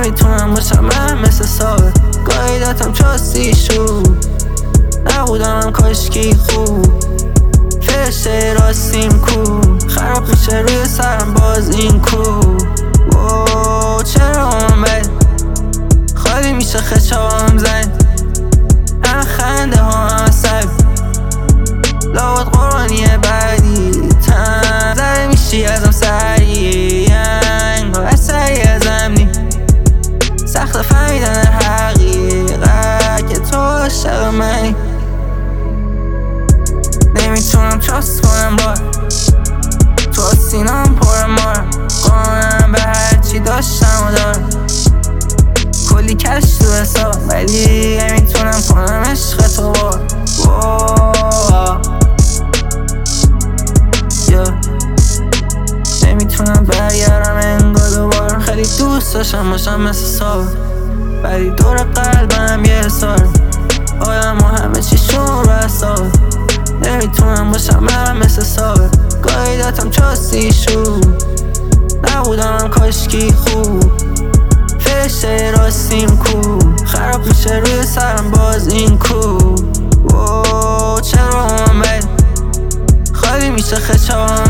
نمیتونم باشم من مثل سابق. گاهی داتم چاستی شو نبودم کاشکی خوب فرشته راستیم کو خراب میشه روی سرم باز این کو. چرا من بد خالی میشه خشابم زد هم خنده ها هم سب لابد قرآنیه بعدی تن زده میشی ازم سریع انگار سریع ازم نی سخت فهمیدن حقیقت که تو عاشق منی. نمیتونم چاست کنم بار تو سینام پر مار کنم به هرچی داشتم و دارم کلی کش تو حساب ولی نمیتونم کنم عشق تو بار. نمیتونم برگردم انگار دوبار. خیلی دوست داشتم باشم مثل سابق ولی دور قلبم یه حسار آدم و همه چیشون رو حساب. نمیتونم باشم من مثل سابق. گاهی داتم چاستی شو نبودم کاشکی خوب فرشته راستیم کو خراب میشه روی سرم باز این کو. چرا من بد خالی میشه خشابم